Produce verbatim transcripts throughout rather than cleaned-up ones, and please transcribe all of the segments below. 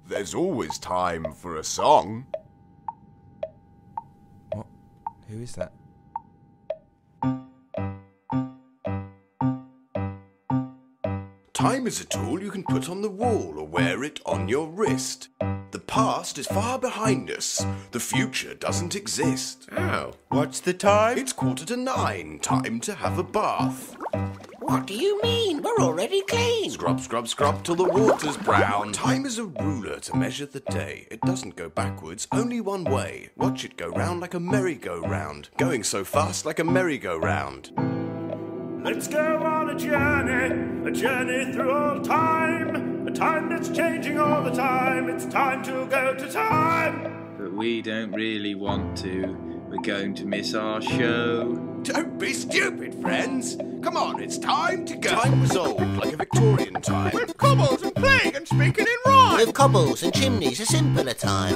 There's always time for a song. What? Who is that? Time is a tool you can put on the wall or wear it on your wrist. The past is far behind us. The future doesn't exist. Oh, what's the time? It's quarter to nine. Time to have a bath. What do you mean? We're already clean. Scrub, scrub, scrub till the water's brown. Time is a ruler to measure the day. It doesn't go backwards, only one way. Watch it go round like a merry-go-round. Going so fast like a merry-go-round. Let's go on a journey, a journey through all time. A time that's changing all the time. It's time to go to time. But we don't really want to. We're going to miss our show. Don't be stupid, friends. Come on, it's time to go. Time was old, like a Victorian time. With cobbles and plague and speaking in rhyme. With cobbles and chimneys, a simpler time.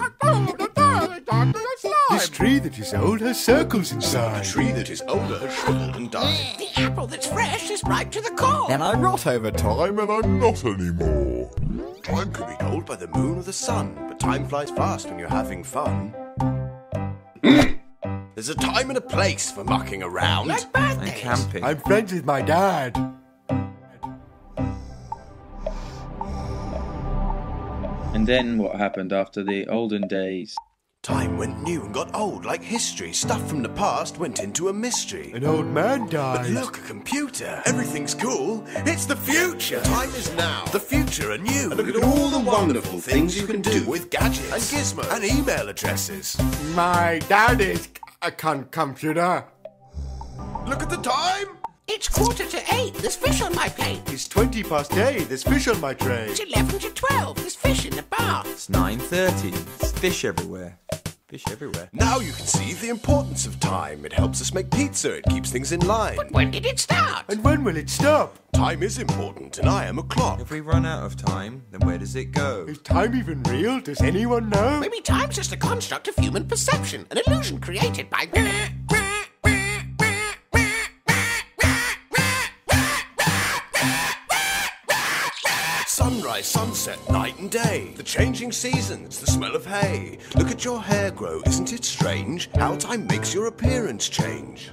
This tree that is old has circles inside. The tree that is older has shriveled and died. The apple that's fresh is ripe to the core. And I'm not over time and I'm not anymore. Time can be told by the moon or the sun, but time flies fast when you're having fun. There's a time and a place for mucking around. Like And birthdays. camping. I'm friends with my dad. And then what happened after the olden days? Time went new and got old like history. Stuff from the past went into a mystery. An old man But died. look, a computer. Everything's cool. It's the future. Time is now. The future are new. And look at all the wonderful things you can do with gadgets and gizmos and email addresses. My dad is a con- computer. Look at the time. It's quarter to eight. There's fish on my plate. It's twenty past eight. There's fish on my tray. It's eleven to twelve. There's fish in the bath. It's nine thirty. There's fish everywhere. Fish everywhere. Now you can see the importance of time. It helps us make pizza. It keeps things in line. When did it start? And when will it stop? Time is important, and I am a clock. If we run out of time, then where does it go? Is time even real? Does anyone know? Maybe time's just a construct of human perception, an illusion created by... Sunrise, sunset, night and day. The changing seasons, the smell of hay. Look at your hair grow, isn't it strange? How time makes your appearance change.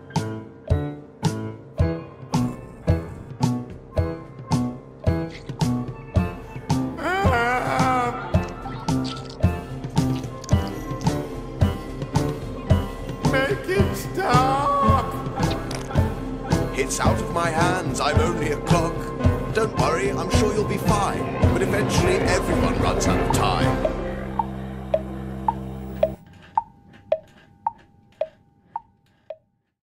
Make it stop! It's out of my hands, I'm only a clock. Don't worry, I'm sure you'll be fine. But eventually everyone